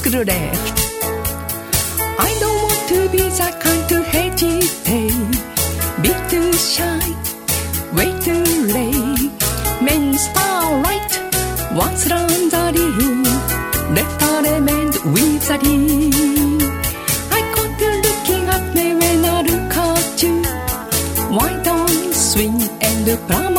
left. I don't want to be that kind to hesitate. Be too shy, way too late. Men starlight, once run the ring. Let the element with the ring. I caught you looking at me when I look at you. Why don't you swing and promise?